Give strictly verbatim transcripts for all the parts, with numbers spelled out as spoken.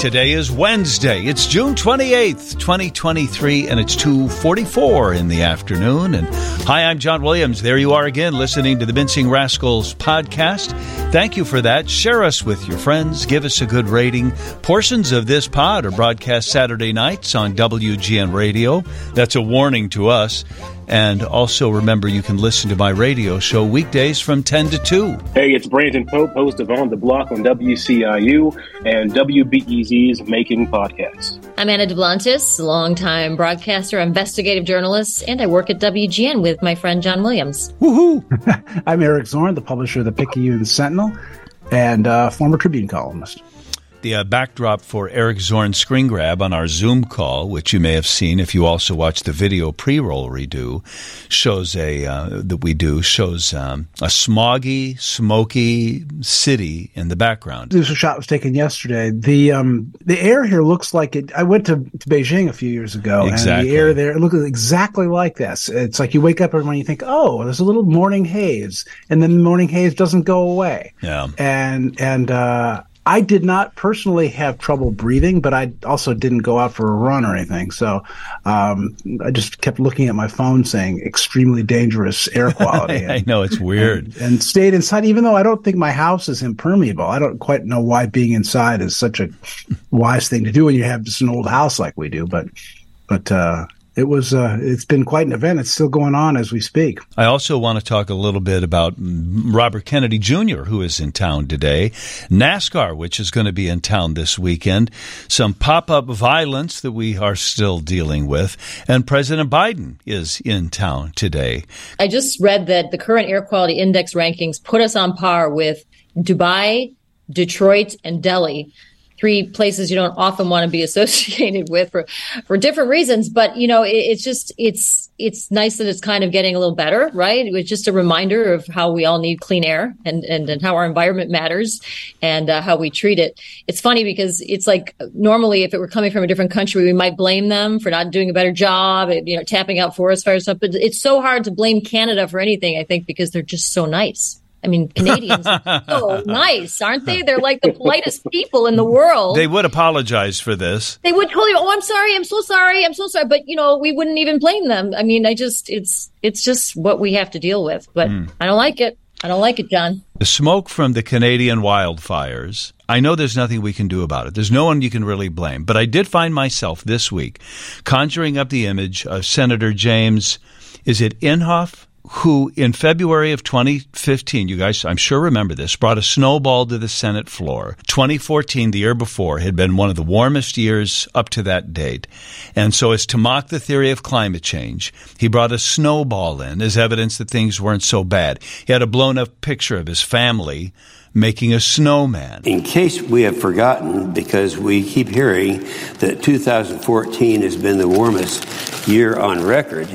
Today is Wednesday. It's June twenty-eighth, twenty twenty-three, and it's two forty-four in the afternoon. And hi, I'm John Williams. There you are again, listening to the Mincing Rascals podcast. Thank you for that. Share us with your friends. Give us a good rating. Portions of this pod are broadcast Saturday nights on W G N Radio. That's a warning to us. And also remember, you can listen to my radio show weekdays from ten to two. Hey, it's Brandon Pope, host of On the Block on W C I U and W B E Z's Making Podcasts. I'm Anna DeBlantis, longtime broadcaster, investigative journalist, and I work at W G N with my friend John Williams. Woohoo! I'm Eric Zorn, the publisher of the Picayune Sentinel and uh, former Tribune columnist. The uh, backdrop for Eric Zorn's screen grab on our Zoom call, which you may have seen if you also watch the video pre-roll redo, shows a uh, that we do shows um, a smoggy, smoky city in the background. This shot was taken yesterday. The um, the air here looks like it. I went to, to Beijing a few years ago, exactly. And the air there it looks exactly like this. It's like you wake up every morning, you think, oh, there's a little morning haze, and then the morning haze doesn't go away. Yeah, and and. uh I did not personally have trouble breathing, but I also didn't go out for a run or anything. So um, I just kept looking at my phone saying extremely dangerous air quality. I know, it's weird. And, and stayed inside, even though I don't think my house is impermeable. I don't quite know why being inside is such a wise thing to do when you have just an old house like we do. But but uh It was, uh, it's been quite an event. It's still going on as we speak. I also want to talk a little bit about Robert Kennedy Junior, who is in town today, NASCAR, which is going to be in town this weekend, some pop-up violence that we are still dealing with, and President Biden is in town today. I just read that the current air quality index rankings put us on par with Dubai, Detroit, and Delhi. Three places you don't often want to be associated with for, for different reasons. But, you know, it, it's just it's it's nice that it's kind of getting a little better. Right. It was just a reminder of how we all need clean air and, and, and how our environment matters and uh, how we treat it. It's funny because it's like normally if it were coming from a different country, we might blame them for not doing a better job, you know, tapping out forest fires stuff. But it's so hard to blame Canada for anything, I think, because they're just so nice. I mean, Canadians are so nice, aren't they? They're like the politest people in the world. They would apologize for this. They would totally, oh, I'm sorry, I'm so sorry, I'm so sorry. But, you know, we wouldn't even blame them. I mean, I just, it's it's just what we have to deal with. But mm. I don't like it. I don't like it, John. The smoke from the Canadian wildfires, I know there's nothing we can do about it. There's no one you can really blame. But I did find myself this week conjuring up the image of Senator James, is it Inhofe? Who in February of twenty fifteen, you guys, I'm sure remember this, brought a snowball to the Senate floor. twenty fourteen, the year before, had been one of the warmest years up to that date. And so as to mock the theory of climate change, he brought a snowball in as evidence that things weren't so bad. He had a blown-up picture of his family making a snowman. In case we have forgotten, because we keep hearing that two thousand fourteen has been the warmest year on record,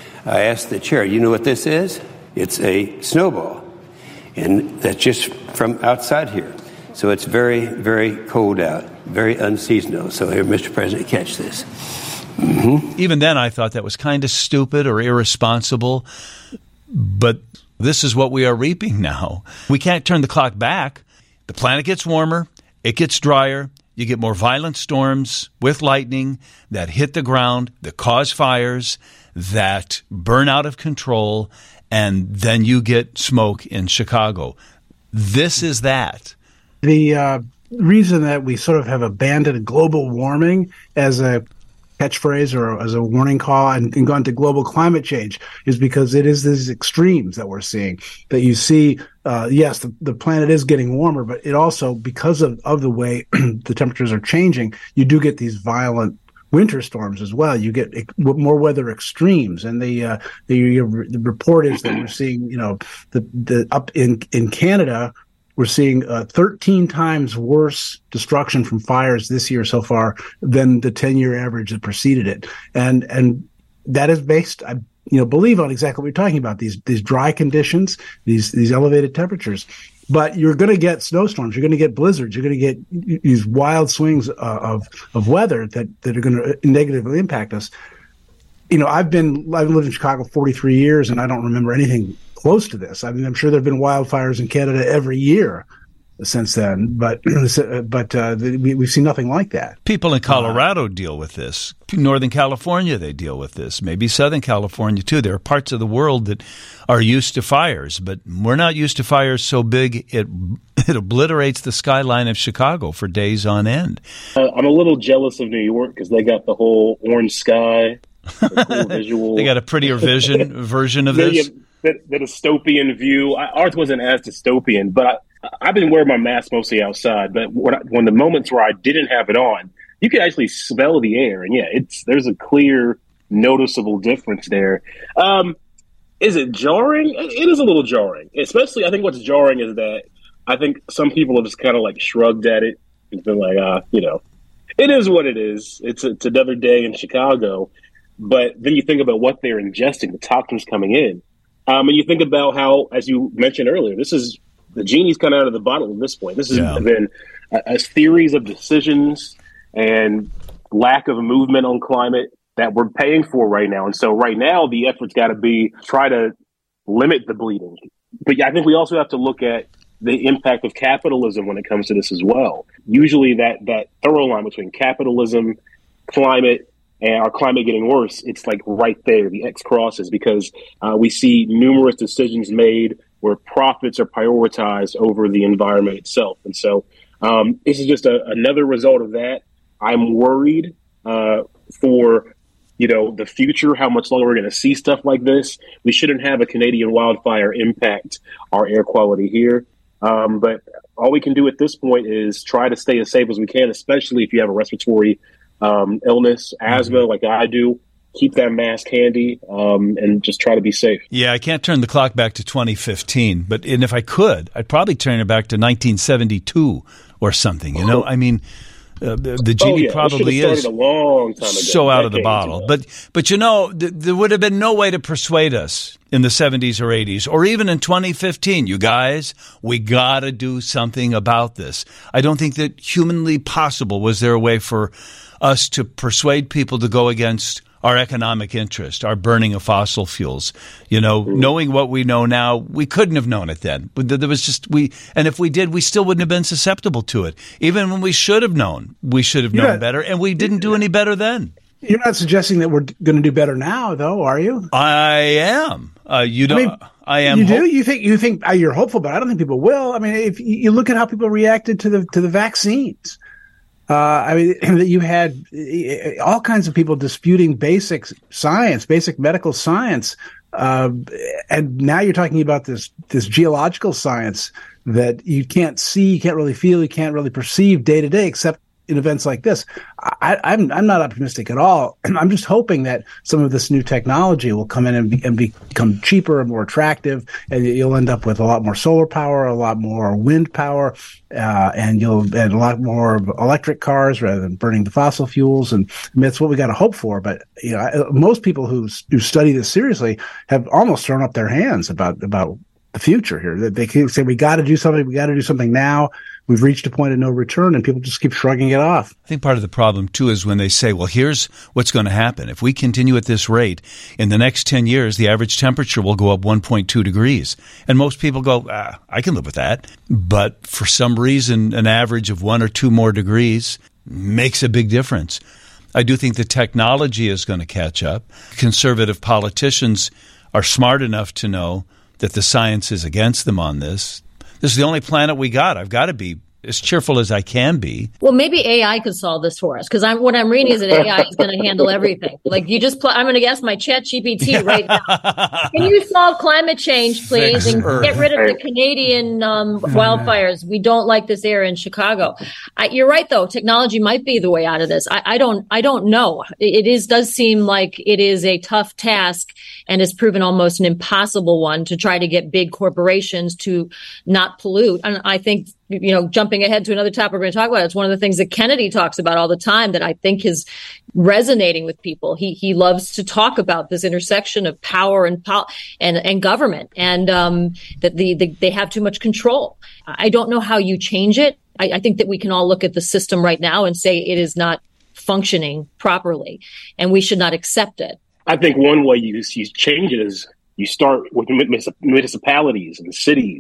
I asked the chair, you know what this is? It's a snowball. And that's just from outside here. So it's very, very cold out, very unseasonal. So here, Mister President, catch this. Mm-hmm. Even then, I thought that was kind of stupid or irresponsible. But this is what we are reaping now. We can't turn the clock back. The planet gets warmer. It gets drier. You get more violent storms with lightning that hit the ground, that cause fires, that burn out of control, and then you get smoke in Chicago. This is that. The uh, reason that we sort of have abandoned global warming as a catchphrase or as a warning call and, and gone to global climate change is because it is these extremes that we're seeing, that you see, uh, yes, the, the planet is getting warmer, but it also, because of, of the way the temperatures are changing, you do get these violent winter storms as well. You get more weather extremes, and the uh, the, the report is that we're seeing, you know, the the up in in Canada, we're seeing uh, thirteen times worse destruction from fires this year so far than the ten year average that preceded it, and and that is based, I you know believe, on exactly what we're talking about, these these dry conditions, these these elevated temperatures. But you're going to get snowstorms. You're going to get blizzards. You're going to get these wild swings uh, of of weather that, that are going to negatively impact us. You know, I've been I've lived in Chicago forty-three years, and I don't remember anything close to this. I mean, I'm sure there have been wildfires in Canada every year, since then, but but uh, we, we've seen nothing like that. People in Colorado uh, deal with this. Northern California, they deal with this. Maybe Southern California, too. There are parts of the world that are used to fires, but we're not used to fires so big it it obliterates the skyline of Chicago for days on end. Uh, I'm a little jealous of New York because they got the whole orange sky, the cool visual. They got a prettier vision version of this. The, the dystopian view. I, ours wasn't as dystopian, but I, I've been wearing my mask mostly outside. But when, I, when the moments where I didn't have it on, you can actually smell the air, and yeah, it's there's a clear, noticeable difference there. Um, is it jarring? It is a little jarring, especially. I think what's jarring is that I think some people have just kind of like shrugged at it and been like, ah, you know, it is what it is. It's it's another day in Chicago. But then you think about what they're ingesting, the toxins coming in. Um, and you think about how, as you mentioned earlier, this is the genie's kind of out of the bottle at this point. This has yeah. been a, a series of decisions and lack of movement on climate that we're paying for right now. And so right now, the effort's got to be try to limit the bleeding. But yeah, I think we also have to look at the impact of capitalism when it comes to this as well. Usually that, that thorough line between capitalism, climate, and our climate getting worse, it's like right there, the X crosses, because uh, we see numerous decisions made where profits are prioritized over the environment itself. And so um, this is just a, another result of that. I'm worried uh, for, you know, the future, how much longer we're going to see stuff like this. We shouldn't have a Canadian wildfire impact our air quality here. Um, but all we can do at this point is try to stay as safe as we can, especially if you have a respiratory Um, illness, asthma, mm-hmm. like I do. Keep that mask handy um, and just try to be safe. Yeah, I can't turn the clock back to twenty fifteen, but and if I could, I'd probably turn it back to nineteen seventy-two or something. You know, I mean, uh, the, the genie oh, yeah. probably is a long time ago, so out of the bottle. Ago. But but you know, th- there would have been no way to persuade us in the seventies or eighties or even in twenty fifteen. You guys, we got to do something about this. I don't think that humanly possible was there a way for us to persuade people to go against our economic interest, our burning of fossil fuels. You know, mm. knowing what we know now, we couldn't have known it then. There was just we, and if we did, we still wouldn't have been susceptible to it. Even when we should have known, we should have known yeah. better, and we didn't do any better then. You're not suggesting that we're going to do better now, though, are you? I am. Uh, you don't. I, mean, I am. You do? You think? You think uh, you're hopeful, but I don't think people will. I mean, if you look at how people reacted to the to the vaccines. Uh, I mean, you had all kinds of people disputing basic science, basic medical science, uh, and now you're talking about this this geological science that you can't see, you can't really feel, you can't really perceive day to day, except in events like this. I, I'm I'm not optimistic at all. I'm just hoping that some of this new technology will come in and, be, and become cheaper and more attractive, and you'll end up with a lot more solar power, a lot more wind power, uh, and you'll and a lot more electric cars rather than burning the fossil fuels. And I mean, that's what we got to hope for. But you know, most people who who study this seriously have almost thrown up their hands about about the future here. They can say we got to do something. We got to do something now. We've reached a point of no return, and people just keep shrugging it off. I think part of the problem, too, is when they say, well, here's what's going to happen. If we continue at this rate, in the next ten years, the average temperature will go up one point two degrees. And most people go, ah, I can live with that. But for some reason, an average of one or two more degrees makes a big difference. I do think the technology is going to catch up. Conservative politicians are smart enough to know that the science is against them on this. This is the only planet we got. I've got to be as cheerful as I can be. Well, maybe A I could solve this for us, because I'm what I'm reading is that A I is going to handle everything. Like you just, pl- I'm going to guess my Chat G P T right now. Can you solve climate change, please, and get rid of the Canadian um, wildfires? We don't like this air in Chicago. I, you're right, though. Technology might be the way out of this. I, I don't, I don't know. It, it is does seem like it is a tough task, and has proven almost an impossible one to try to get big corporations to not pollute. And I think, you know, jumping ahead to another topic we're going to talk about, it's one of the things that Kennedy talks about all the time that I think is resonating with people. He he loves to talk about this intersection of power and pol- and and government, and um, that the, the they have too much control. I don't know how you change it. I, I think that we can all look at the system right now and say it is not functioning properly, and we should not accept it. I think one way you, you change it is you start with municipalities and cities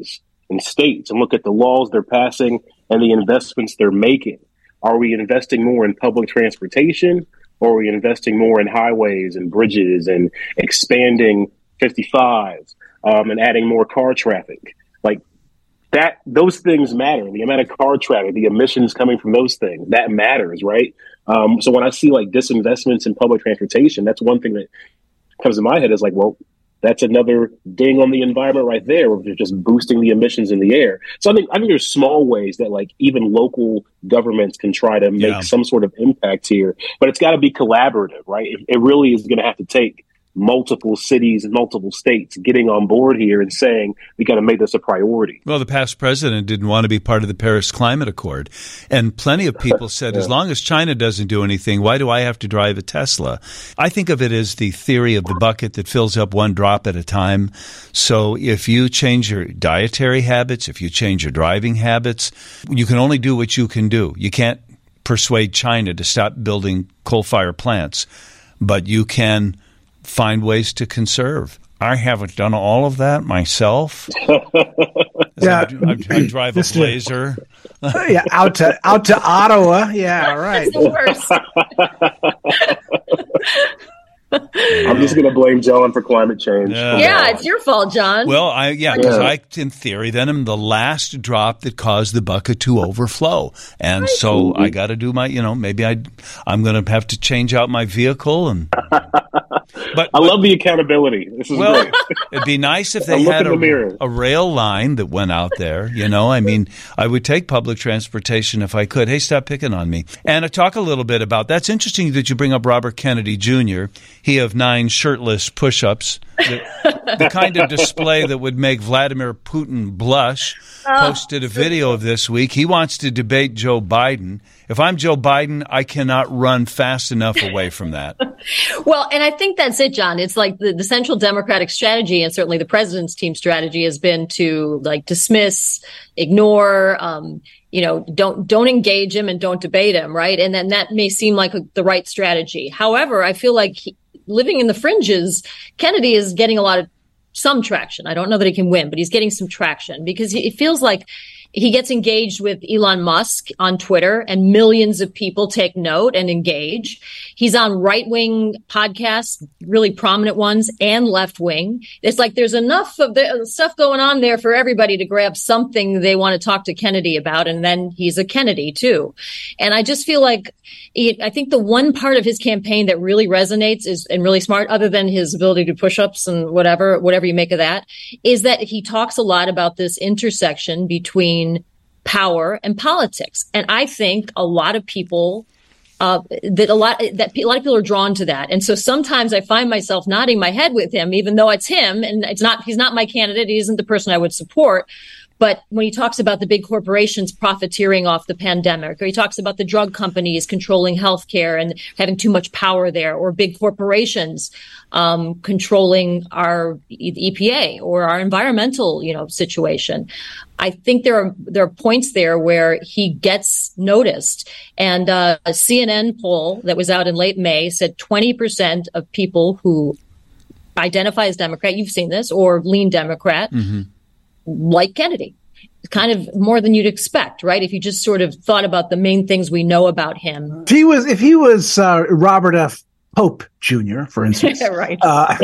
and states and look at the laws they're passing and the investments they're making. Are we investing more in public transportation, or are we investing more in highways and bridges and expanding fifty-fives um, and adding more car traffic? Like that, those things matter. The amount of car traffic, the emissions coming from those things, that matters, right? Um, so when I see like disinvestments in public transportation, that's one thing that comes to my head is like, well, that's another ding on the environment right there, where they're just boosting the emissions in the air. So I think I think there's small ways that like even local governments can try to make Yeah. some sort of impact here, but it's got to be collaborative, right? It, it really is going to have to take multiple cities and multiple states getting on board here and saying we got to make this a priority. Well, the past president didn't want to be part of the Paris Climate Accord. And plenty of people said, yeah. as long as China doesn't do anything, why do I have to drive a Tesla? I think of it as the theory of the bucket that fills up one drop at a time. So if you change your dietary habits, if you change your driving habits, you can only do what you can do. You can't persuade China to stop building coal-fired plants, but you can find ways to conserve. I haven't done all of that myself. Yeah, I, I, I drive a Blazer. yeah, out to out to Ottawa. Yeah, all right. That's the worst. I'm just going to blame John for climate change. Yeah. Yeah, it's your fault, John. Well, I yeah, because Yeah. I, in theory, then am the last drop that caused the bucket to overflow, and so I got to do my, you know, maybe I, I'm going to have to change out my vehicle, and but I love the accountability. This is well, great. it'd be nice if I they look had in the mirror. a, a rail line that went out there. You know, I mean, I would take public transportation if I could. Hey, stop picking on me. And I talk a little bit about that's interesting that you bring up Robert Kennedy Junior He of nine shirtless push-ups, the, the kind of display that would make Vladimir Putin blush. Posted a video of this week. He wants to debate Joe Biden. If I'm Joe Biden, I cannot run fast enough away from that. Well, and I think that's it, John. It's like the, the central Democratic strategy, and certainly the president's team strategy, has been to like dismiss, ignore, um, you know, don't don't engage him and don't debate him, right? And then that may seem like a, the right strategy. However, I feel like he, living in the fringes, Kennedy is getting a lot of some traction. I don't know that he can win, but he's getting some traction because he, it feels like he gets engaged with Elon Musk on Twitter, and millions of people take note and engage. He's on right-wing podcasts, really prominent ones, and left-wing. It's like there's enough of the stuff going on there for everybody to grab something they want to talk to Kennedy about, and then he's a Kennedy, too. And I just feel like it, I think the one part of his campaign that really resonates is and really smart, other than his ability to push-ups and whatever, whatever you make of that, is that he talks a lot about this intersection between power and politics. And I think a lot of people uh, that a lot that a lot of people are drawn to that. And so sometimes I find myself nodding my head with him, even though it's him and it's not, he's not my candidate. He isn't the person I would support. But when he talks about the big corporations profiteering off the pandemic, or he talks about the drug companies controlling healthcare and having too much power there, or big corporations um, controlling our E P A or our environmental, you know, situation, I think there are there are points there where he gets noticed. And uh, a C N N poll that was out in late May said twenty percent of people who identify as Democrat, you've seen this, or lean Democrat, mm-hmm. like Kennedy. Kind of more than you'd expect, right? If you just sort of thought about the main things we know about him. If he was, if he was uh, Robert F. Pope Junior, for instance, right? Uh,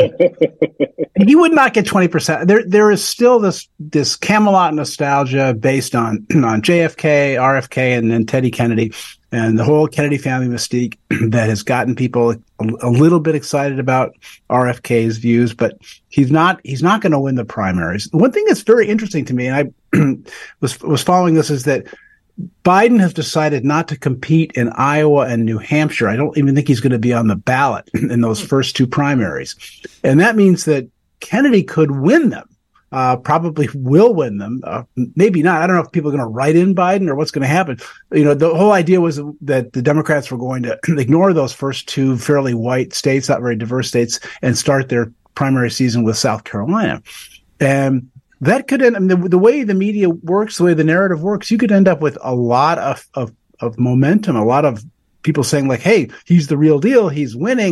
he would not get twenty percent. There, there is still this this Camelot nostalgia based on on J F K, R F K, and then Teddy Kennedy, and the whole Kennedy family mystique that has gotten people a, a little bit excited about R F K's views. But he's not he's not going to win the primaries. One thing that's very interesting to me, and I was was following this, is that Biden has decided not to compete in Iowa and New Hampshire. I don't even think he's going to be on the ballot in those first two primaries. And that means that Kennedy could win them, uh, probably will win them. Uh, maybe not. I don't know if people are going to write in Biden or what's going to happen. You know, the whole idea was that the Democrats were going to ignore those first two fairly white states, not very diverse states, and start their primary season with South Carolina. And that could end, I mean, the, the way the media works, the way the narrative works, you could end up with a lot of, of, of momentum, a lot of people saying like, hey, he's the real deal, he's winning.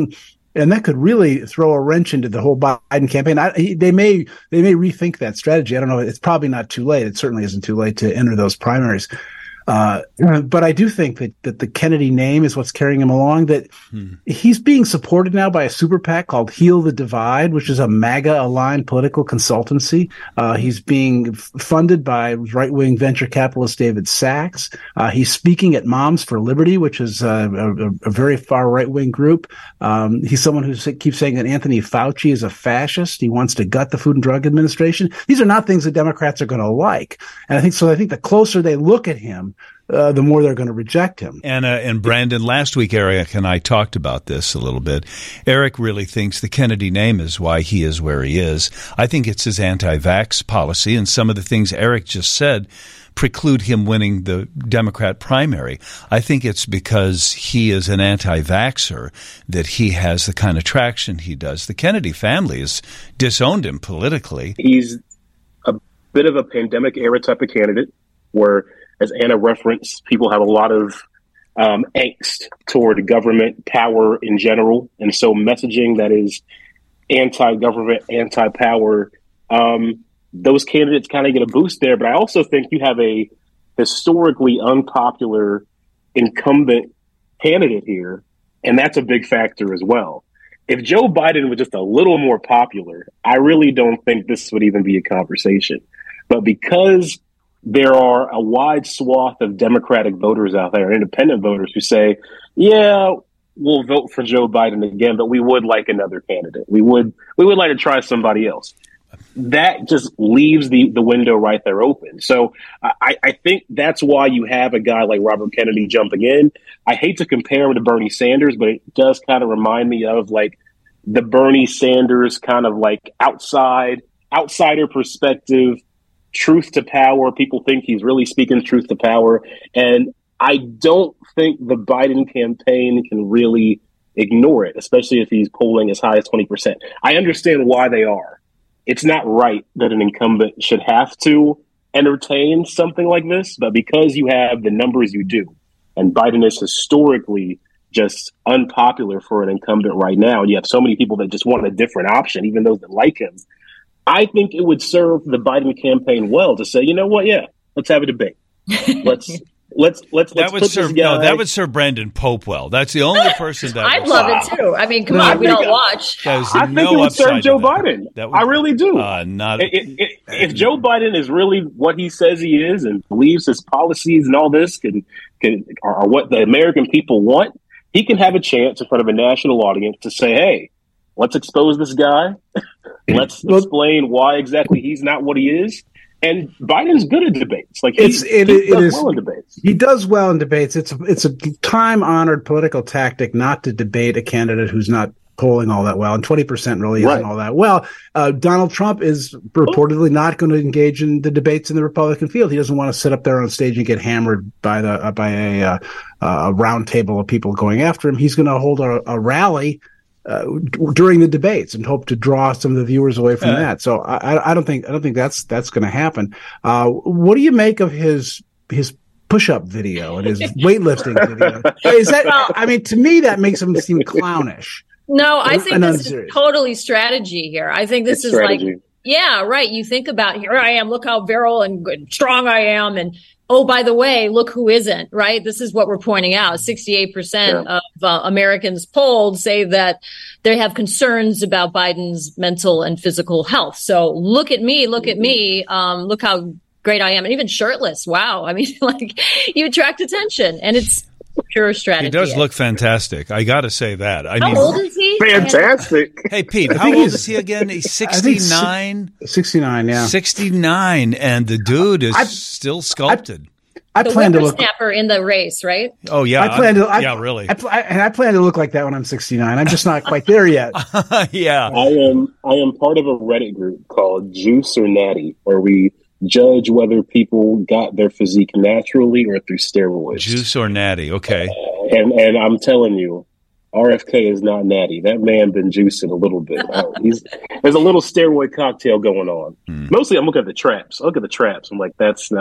And that could really throw a wrench into the whole Biden campaign. I, he, they may they may rethink that strategy. I don't know. It's probably not too late. It certainly isn't too late to enter those primaries. Uh, but I do think that, that the Kennedy name is what's carrying him along, that hmm. he's being supported now by a super PAC called Heal the Divide, which is a MAGA-aligned political consultancy. Uh, he's being f- funded by right-wing venture capitalist David Sachs. Uh, he's speaking at Moms for Liberty, which is uh, a, a very far right-wing group. Um, he's someone who keeps saying that Anthony Fauci is a fascist. He wants to gut the Food and Drug Administration. These are not things that Democrats are going to like. And I think so. I think the closer they look at him, Uh, the more they're going to reject him. And, uh, and Brandon, last week, Eric and I talked about this a little bit. Eric really thinks the Kennedy name is why he is where he is. I think it's his anti-vax policy, and some of the things Eric just said preclude him winning the Democrat primary. I think it's because he is an anti-vaxxer that he has the kind of traction he does. The Kennedy family has disowned him politically. He's a bit of a pandemic-era type of candidate where, as Anna referenced, people have a lot of um, angst toward government power in general. And so messaging that is anti-government, anti-power, um, those candidates kind of get a boost there. But I also think you have a historically unpopular incumbent candidate here, and that's a big factor as well. If Joe Biden was just a little more popular, I really don't think this would even be a conversation. But because there are a wide swath of Democratic voters out there, independent voters, who say, yeah, we'll vote for Joe Biden again, but we would like another candidate. We would we would like to try somebody else. That just leaves the, the window right there open. So I, I think that's why you have a guy like Robert Kennedy jumping in. I hate to compare him to Bernie Sanders, but it does kind of remind me of like the Bernie Sanders kind of like outside outsider perspective, truth to power. People think he's really speaking truth to power. And I don't think the Biden campaign can really ignore it, especially if he's polling as high as twenty percent. I understand why they are. It's not right that an incumbent should have to entertain something like this, but because you have the numbers you do, and Biden is historically just unpopular for an incumbent right now, and you have so many people that just want a different option, even those that like him, I think it would serve the Biden campaign well to say, you know what? Yeah, let's have a debate. Let's let's let's that let's would put serve this guy. no, that would serve Brandon Pope well. That's the only person that I'd love it too. I mean, come No, on, I we think- don't watch. There's I think no it would upside serve to Joe that. Biden. That would- I really do. Uh, not It- it- it- if Joe Biden is really what he says he is and believes his policies and all this can, can are what the American people want, he can have a chance in front of a national audience to say, hey, let's expose this guy. Let's Well- explain why exactly he's not what he is. And Biden's good at debates. Like he, It's- it- he it does is- well in debates. He does well in debates. It's a, it's a time honored political tactic not to debate a candidate who's not polling all that well, and twenty percent really isn't Right. all that well. Uh, Donald Trump is reportedly not going to engage in the debates in the Republican field. He doesn't want to sit up there on stage and get hammered by the uh, by a, uh, a round table of people going after him. He's going to hold a, a rally uh, d- during the debates and hope to draw some of the viewers away from Uh, that. So I, I don't think I don't think that's that's going to happen. Uh, what do you make of his his push-up video and his weightlifting video? Is that? I mean, to me, that makes him seem clownish. No, I think And I'm this is serious. totally strategy here. I think this It's is strategy. like, yeah, right. You think about, here I am, look how virile and good, strong I am. And oh, by the way, look who isn't, right? This is what we're pointing out. sixty-eight percent Yeah. of uh, Americans polled say that they have concerns about Biden's mental and physical health. So look at me, look at me. Um, look how great I am. And even shirtless. Wow. I mean, like you attract attention, and it's pure strategy. He does look fantastic. I got to say that. I How mean, old is he? Fantastic. hey Pete, I how think old he's- is he again? He's I think si- sixty-nine. sixty-nine, yeah. sixty-nine, and the dude is I- still sculpted. I The plan to look. whippersnapper in the race, right? oh yeah, I plan to. I, yeah, really. I, pl- I, and I plan to look like that when I'm sixty-nine. I'm just not quite there yet. yeah. I am I am part of a Reddit group called Juice or Natty, where we judge whether people got their physique naturally or through steroids. Juice or natty? Okay. And and I'm telling you, R F K is not natty. That man been juicing a little bit. Uh, he's there's a little steroid cocktail going on. Hmm. Mostly, I'm looking at the traps. I look at the traps. I'm like, that's not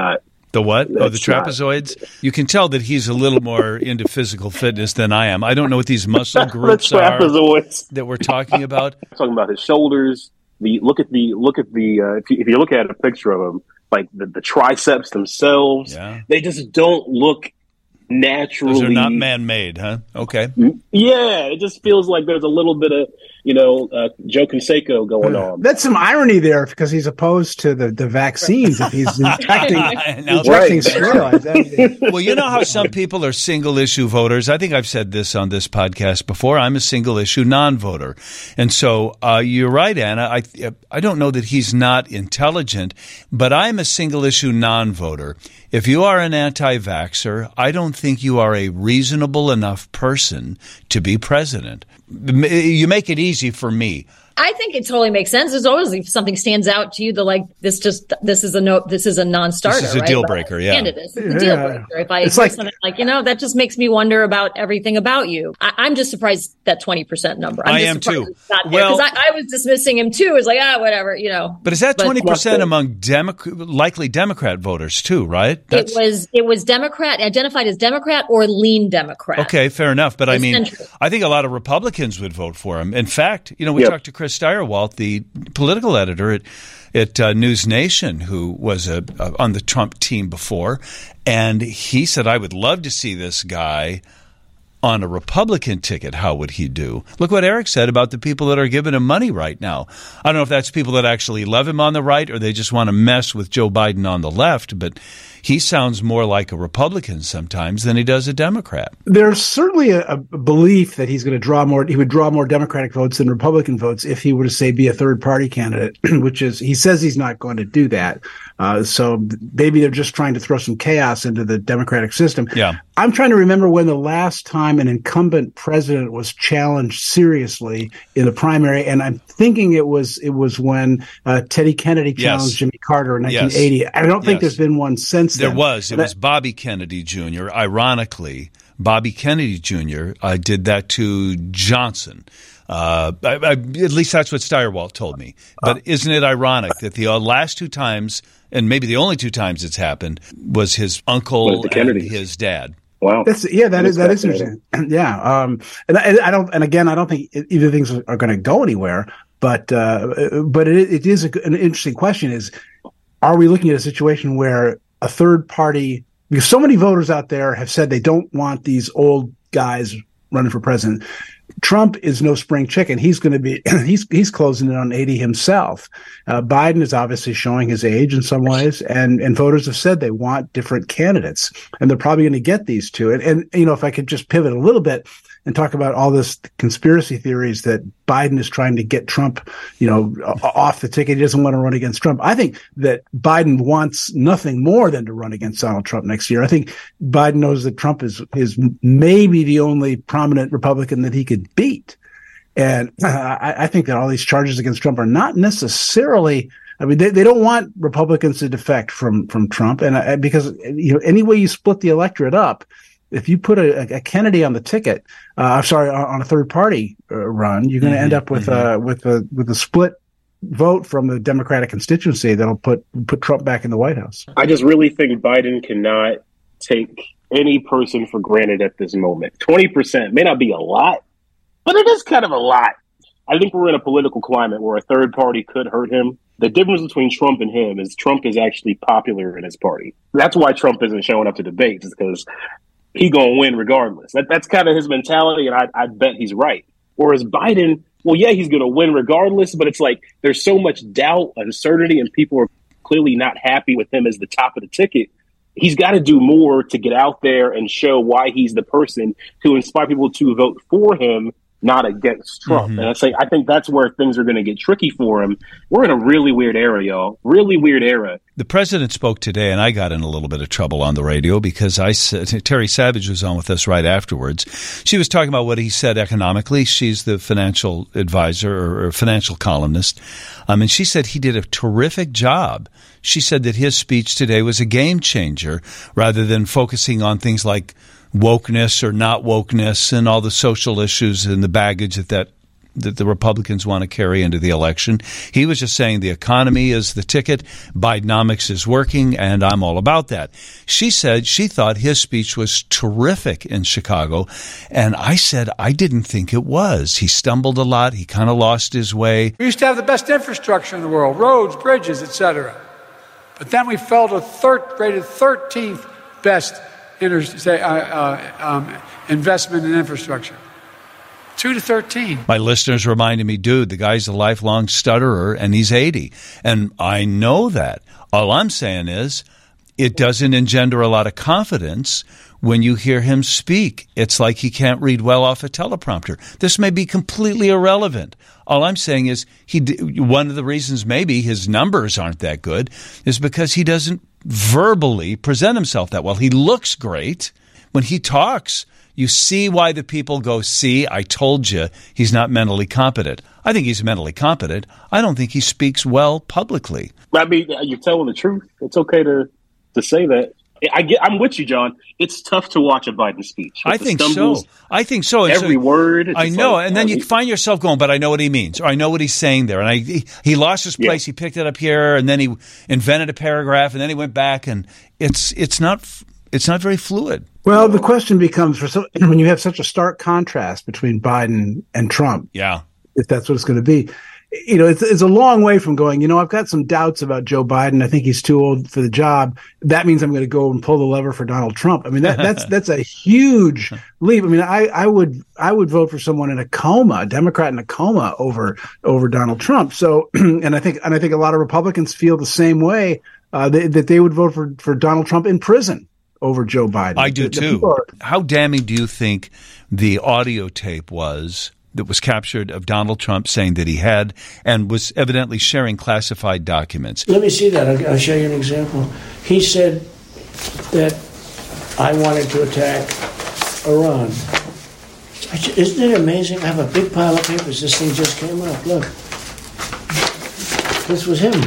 The what? That's oh, the trapezoids? Not... You can tell that he's a little more into physical fitness than I am. I don't know what these muscle groups the trapezoids. are that we're talking about. I'm talking about his shoulders. The look at the look at the uh, if, you, if you look at a picture of him, like the, the triceps themselves, yeah. they just don't look naturally. Those are not man-made, huh? Okay. Yeah, it just feels like there's a little bit of, you know, uh, Joe Canseco going uh, on. That's some irony there because he's opposed to the, the vaccines if he's injecting, injecting right. steroids. Well, you know how some people are single-issue voters? I think I've said this on this podcast before. I'm a single-issue non-voter. And so uh, you're right, Anna. I, I don't know that he's not intelligent, but I'm a single-issue non-voter. If you are an anti-vaxxer, I don't think you are a reasonable enough person to be president. You make it easy for me. I think it totally makes sense. There's always if something stands out to you, the like this just this is a no this is a non-starter. This is a right? deal breaker, but yeah. Candidates, it's a deal yeah. breaker. If I it's hear like, something like you know that just makes me wonder about everything about you. I, I'm just surprised that twenty percent number. I'm I just am too. Because well, I, I was dismissing him too. It's like ah whatever you know. But is that twenty percent among Demo- likely Democrat voters too? Right? That's, it was it was Democrat identified as Democrat or lean Democrat. Okay, fair enough. But I mean, central. I think a lot of Republicans would vote for him. In fact, you know, we yep. talked to Chris Steyerwalt, the political editor at at uh, News Nation, who was a, a, on the Trump team before, and he said, I would love to see this guy on a Republican ticket. How would he do? Look what Eric said about the people that are giving him money right now. I don't know if that's people that actually love him on the right or they just want to mess with Joe Biden on the left, but he sounds more like a Republican sometimes than he does a Democrat. There's certainly a, a belief that he's going to draw more, he would draw more Democratic votes than Republican votes if he were to, say, be a third party candidate, which is, he says he's not going to do that. Uh, so maybe they're just trying to throw some chaos into the Democratic system. Yeah. I'm trying to remember when the last time an incumbent president was challenged seriously in the primary, and I'm thinking it was it was when uh, Teddy Kennedy challenged yes. Jimmy Carter in nineteen eighty. Yes. I don't think yes. there's been one since there then. There was. It but was Bobby Kennedy Junior Ironically, Bobby Kennedy Junior Uh, did that to Johnson. Uh, I, I, at least that's what Steyerwalt told me. But uh, isn't it ironic that the uh, last two times, and maybe the only two times it's happened, was his uncle and his dad? Wow. That's, yeah, that is that is interesting. Yeah, um, and I, I don't, and again, I don't think either things are going to go anywhere. But uh, but it, it is a, an interesting question: is are we looking at a situation where a third party, because so many voters out there have said they don't want these old guys running for president. Trump is no spring chicken. He's going to be, he's, he's closing in on eighty himself. Uh, Biden is obviously showing his age in some ways, and, and voters have said they want different candidates, and they're probably going to get these two. And, and, you know, if I could just pivot a little bit and talk about all this conspiracy theories that Biden is trying to get Trump, you know, off the ticket. He doesn't want to run against Trump. I think that Biden wants nothing more than to run against Donald Trump next year. I think Biden knows that Trump is, is maybe the only prominent Republican that he could beat. And uh, I, I think that all these charges against Trump are not necessarily, I mean, they, they don't want Republicans to defect from, from Trump. And uh, because, you know, any way you split the electorate up, if you put a, a Kennedy on the ticket, uh, I'm sorry, on, on a third party uh, run, you're going to mm-hmm, end up with mm-hmm. a with a with a split vote from the Democratic constituency that'll put put Trump back in the White House. I just really think Biden cannot take any person for granted at this moment. twenty percent may not be a lot, but it is kind of a lot. I think we're in a political climate where a third party could hurt him. The difference between Trump and him is Trump is actually popular in his party. That's why Trump isn't showing up to debates, is because he gonna win regardless. That, that's kind of his mentality, and I, I bet he's right. Whereas Biden, well, yeah, he's gonna win regardless, but it's like there's so much doubt, uncertainty, and people are clearly not happy with him as the top of the ticket. He's got to do more to get out there and show why he's the person to inspire people to vote for him, not against Trump. Mm-hmm. And I say, I think that's where things are going to get tricky for him. We're in a really weird era, y'all. Really weird era. The president spoke today, and I got in a little bit of trouble on the radio because I said, Terry Savage was on with us right afterwards. She was talking about what he said economically. She's the financial advisor or, or financial columnist. Um, and she said he did a terrific job. She said that his speech today was a game changer rather than focusing on things like wokeness or not wokeness and all the social issues and the baggage that that that the Republicans want to carry into the election. He was just saying the economy is the ticket, Bidenomics is working, and I'm all about that. She said she thought his speech was terrific in Chicago, and I said I didn't think it was. He stumbled a lot. He kind of lost his way. We used to have the best infrastructure in the world, roads, bridges, et cetera. But then we fell to third, rated thirteenth best inter- say, uh, uh, um, investment in infrastructure. Two to thirteen. My listeners reminded me, dude, the guy's a lifelong stutterer, and he's eighty. And I know that. All I'm saying is it doesn't engender a lot of confidence when you hear him speak. It's like he can't read well off a teleprompter. This may be completely irrelevant. All I'm saying is he. One of the reasons maybe his numbers aren't that good is because he doesn't verbally present himself that well. He looks great. When he talks, you see why the people go, see, I told you he's not mentally competent. I think he's mentally competent. I don't think he speaks well publicly. I mean, you're telling the truth. It's okay to, to say that. I get, I'm with you, John. It's tough to watch a Biden speech. I think so. I think so. And every so, word. I know. Like, and then you find yourself going, but I know what he means, or I know what he's saying there. And I, he, he lost his place. Yeah. He picked it up here, and then he invented a paragraph, and then he went back, and it's it's not it's not very fluid. Well, the question becomes for some, when you have such a stark contrast between Biden and Trump. Yeah, if that's what it's going to be. You know, it's, it's a long way from going, you know, I've got some doubts about Joe Biden. I think he's too old for the job. That means I'm going to go and pull the lever for Donald Trump. I mean, that, that's that's a huge leap. I mean, I, I would I would vote for someone in a coma, a Democrat in a coma over over Donald Trump. So, and I think and I think a lot of Republicans feel the same way, uh, they, that they would vote for, for Donald Trump in prison over Joe Biden. I do the, too. The are, How damning do you think the audio tape was that was captured of Donald Trump saying that he had and was evidently sharing classified documents? Let me see that. I'll, I'll show you an example. He said that I wanted to attack Iran. Isn't it amazing? I have a big pile of papers. This thing just came up. Look. This was him.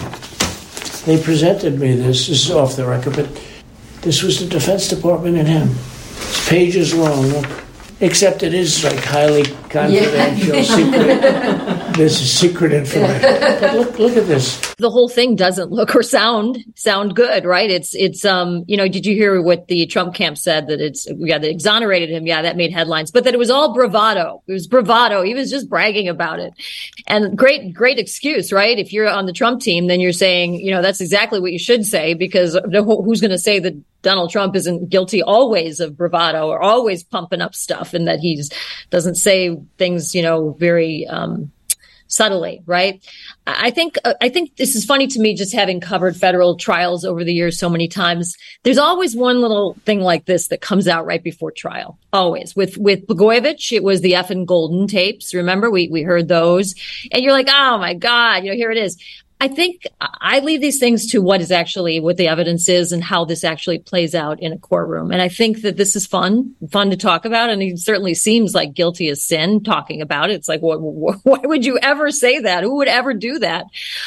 They presented me this. This is off the record, but this was the Defense Department and him. It's pages long. Look. Except it is like highly confidential, yeah. secret. This is secret information. But look, look at this. The whole thing doesn't look or sound sound good, right? It's it's um you know, did you hear what the Trump camp said that it's yeah they exonerated him? Yeah, that made headlines, but that it was all bravado. It was bravado. He was just bragging about it, and great great excuse, right? If you're on the Trump team, then you're saying you know that's exactly what you should say because who's going to say that Donald Trump isn't guilty always of bravado or always pumping up stuff and that he doesn't say things, you know, very um, subtly, right? I think uh, I think this is funny to me just having covered federal trials over the years so many times. There's always one little thing like this that comes out right before trial. Always. With with Blagojevich, it was the effing golden tapes. Remember, we we heard those. And you're like, oh, my God, you know, here it is. I think I leave these things to what is actually what the evidence is and how this actually plays out in a courtroom. And I think that this is fun, fun to talk about. And he certainly seems like guilty as sin talking about it. It's like, what, why would you ever say that? Who would ever do that?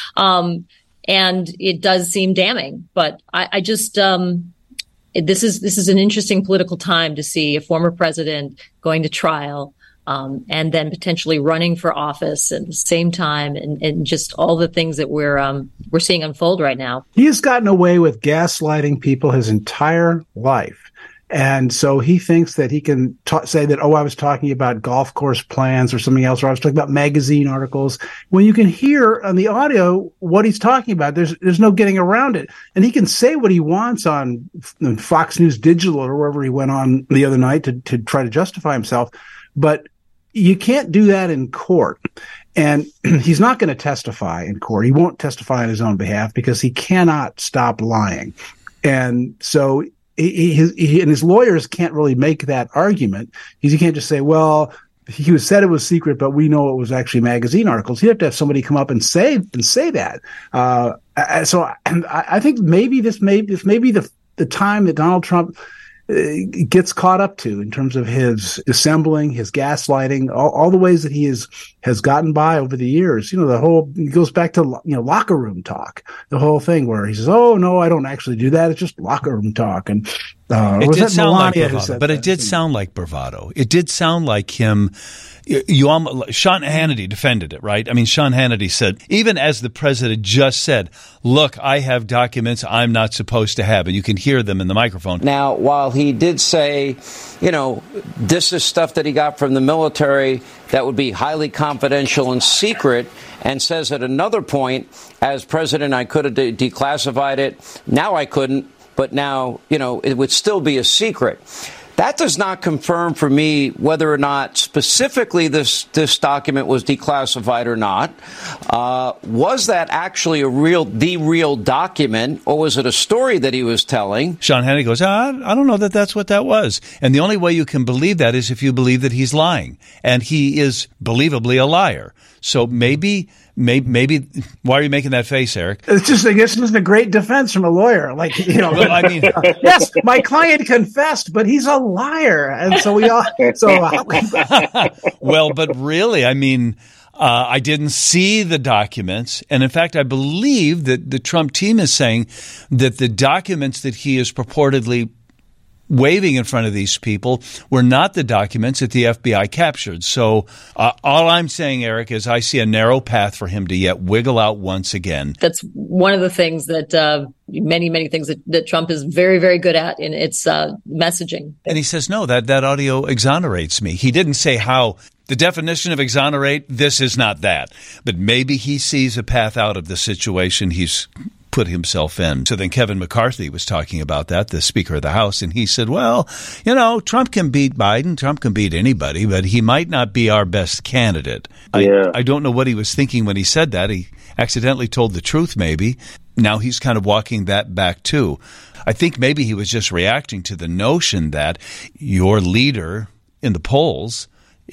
Um, and it does seem damning, but I, I just, um, this is, this is an interesting political time to see a former president going to trial. Um, and then potentially running for office at the same time, and, and just all the things that we're um, we're seeing unfold right now. He has gotten away with gaslighting people his entire life. And so he thinks that he can ta- say that, oh, I was talking about golf course plans or something else, or I was talking about magazine articles. When you can hear on the audio what he's talking about, there's there's no getting around it. And he can say what he wants on Fox News Digital or wherever he went on the other night to, to try to justify himself. But you can't do that in court. And he's not going to testify in court. He won't testify on his own behalf because he cannot stop lying. And so he, his, he, and his lawyers can't really make that argument. He can't just say, well, he was said it was secret, but we know it was actually magazine articles. He'd have to have somebody come up and say and say that. Uh, so I, I think maybe this may this may be the the time that Donald Trump gets caught up to in terms of his dissembling, his gaslighting, all, all the ways that he is, has gotten by over the years. You know, the whole, it goes back to, you know, locker room talk, the whole thing where he says, oh, no, I don't actually do that. It's just locker room talk. And, Uh, it was did that sound like Melania who bravado, said but that? it did sound like bravado. It did sound like him. You, you almost, Sean Hannity defended it, right? I mean, Sean Hannity said, even as the president just said, look, I have documents I'm not supposed to have, and you can hear them in the microphone. Now, while he did say, you know, this is stuff that he got from the military that would be highly confidential and secret, and says at another point, as president, I could have de- declassified it. Now I couldn't, but now, you know, it would still be a secret. That does not confirm for me whether or not specifically this this document was declassified or not. Uh, was that actually a real, the real document, or was it a story that he was telling? Sean Hannity goes, ah, I don't know that that's what that was. And the only way you can believe that is if you believe that he's lying. And he is believably a liar. So maybe, maybe, maybe why are you making that face, Eric? It's just, I guess, it was a great defense from a lawyer. Like, you know, well, I mean, yes, my client confessed, but he's a liar. And so we all, so. Uh, well, but really, I mean, uh, I didn't see the documents. And in fact, I believe that the Trump team is saying that the documents that he is purportedly waving in front of these people were not the documents that the F B I captured. So uh, all I'm saying, Eric, is I see a narrow path for him to yet wiggle out once again. That's one of the things that uh, many, many things that, that Trump is very, very good at in its uh, messaging. And he says, no, that, that audio exonerates me. He didn't say how. The definition of exonerate, this is not that. But maybe he sees a path out of the situation he's put himself in. So then Kevin McCarthy was talking about that, the Speaker of the House, and he said, well, you know, Trump can beat Biden, Trump can beat anybody, but he might not be our best candidate. Yeah. I, I don't know what he was thinking when he said that. He accidentally told the truth, maybe. Now he's kind of walking that back, too. I think maybe he was just reacting to the notion that your leader in the polls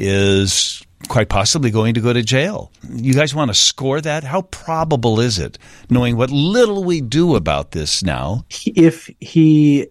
is quite possibly going to go to jail. You guys want to score that? How probable is it, knowing what little we do about this now? If he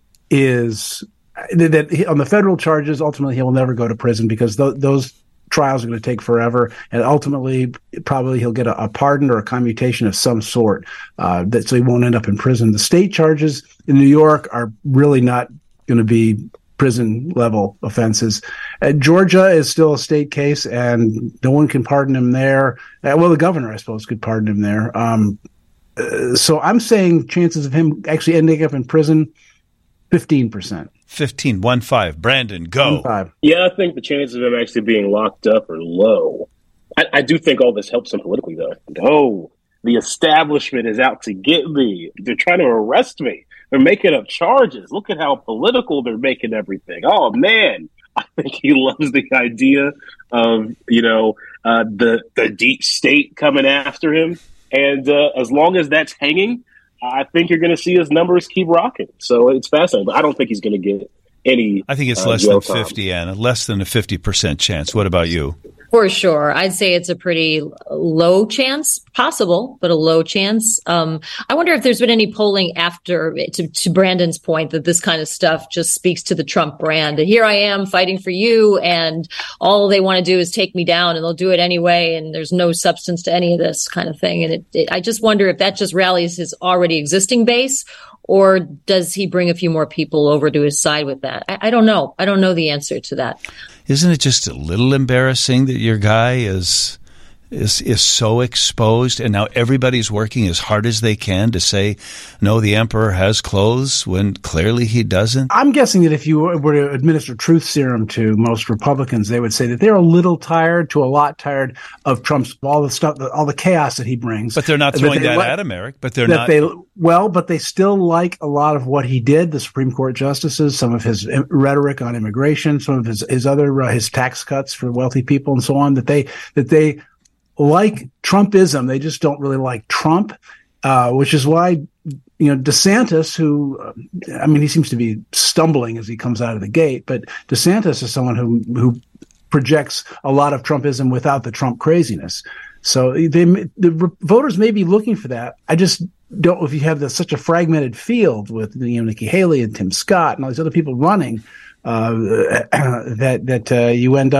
is that he, on the federal charges, ultimately he will never go to prison because th- those trials are going to take forever, and ultimately probably he'll get a, a pardon or a commutation of some sort. Uh, that so he won't end up in prison. The state charges in New York are really not going to be prison level offenses. Uh, Georgia is still a state case, and no one can pardon him there. Uh, well, the governor, I suppose, could pardon him there. Um, uh, so I'm saying chances of him actually ending up in prison, fifteen percent. fifteen, one five. Brandon, go. One five. Yeah, I think the chances of him actually being locked up are low. I, I do think all this helps him politically, though. Oh, the establishment is out to get me. They're trying to arrest me. They're making up charges. Look at how political they're making everything. Oh, man. I think he loves the idea of, you know, uh, the, the deep state coming after him. And uh, as long as that's hanging, I think you're going to see his numbers keep rocking. So it's fascinating. But I don't think he's going to get any. I think it's uh, less than time. fifty, Anna. Less than a fifty percent chance. What about you? For sure. I'd say it's a pretty low chance, possible, but a low chance. Um, I wonder if there's been any polling after, to, to Brandon's point, that this kind of stuff just speaks to the Trump brand. Here I am fighting for you, and all they want to do is take me down, and they'll do it anyway, and there's no substance to any of this kind of thing. And it, it, I just wonder if that just rallies his already existing base, or does he bring a few more people over to his side with that? I, I don't know. I don't know the answer to that. Isn't it just a little embarrassing that your guy is is is so exposed, and now everybody's working as hard as they can to say, no, the emperor has clothes, when clearly he doesn't? I'm guessing that if you were to administer truth serum to most Republicans, they would say that they're a little tired to a lot tired of Trump's, all the stuff, all the chaos that he brings. But they're not throwing that, that at him, Eric. But they're that not. They, well, but they still like a lot of what he did, the Supreme Court justices, some of his rhetoric on immigration, some of his, his other, uh, his tax cuts for wealthy people and so on, that they, that they, like Trumpism, they just don't really like Trump, uh, which is why, you know, DeSantis, who, uh, I mean, he seems to be stumbling as he comes out of the gate, but DeSantis is someone who who projects a lot of Trumpism without the Trump craziness. So they, the voters may be looking for that. I just don't know if you have the, such a fragmented field with, you know, Nikki Haley and Tim Scott and all these other people running, uh, that that uh, you end up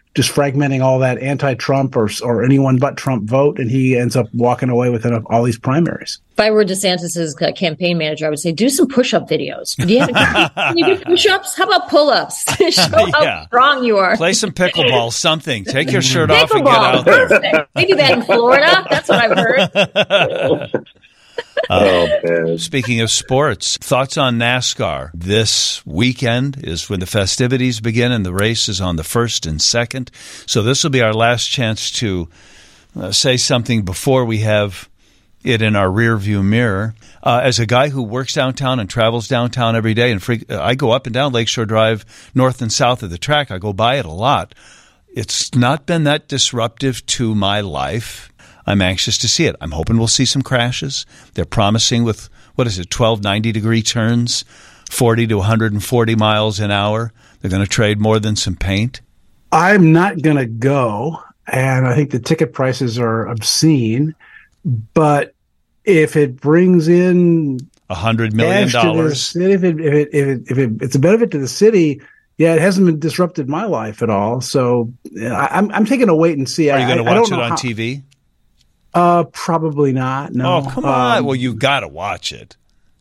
just fragmenting all that anti-Trump or or anyone but Trump vote, and he ends up walking away with all these primaries. If I were DeSantis's campaign manager, I would say, do some push-up videos. Do you, have, can you do push-ups? How about pull-ups? Show how Yeah. strong you are. Play some pickleball, something. Take your shirt off and get Pickleball. out there. Perfect. They do that in Florida. That's what I've heard. Oh, man. Speaking of sports, thoughts on NASCAR? This weekend is when the festivities begin, and the race is on the first and second. So this will be our last chance to uh, say something before we have it in our rearview mirror. Uh, as a guy who works downtown and travels downtown every day, and freak, I go up and down Lakeshore Drive, north and south of the track. I go by it a lot. It's not been that disruptive to my life. I'm anxious to see it. I'm hoping we'll see some crashes. They're promising with, what is it, twelve ninety-degree turns, forty to one hundred forty miles an hour. They're going to trade more than some paint. I'm not going to go, and I think the ticket prices are obscene. But if it brings in A hundred million dollars, if it, if it if it if it it's a benefit to the city, yeah, it hasn't been disrupted my life at all. So I, I'm I'm taking a wait and see. Are you going to watch it on how, T V? Uh, probably not. No. Oh, come on. Um, Well, you got to watch it.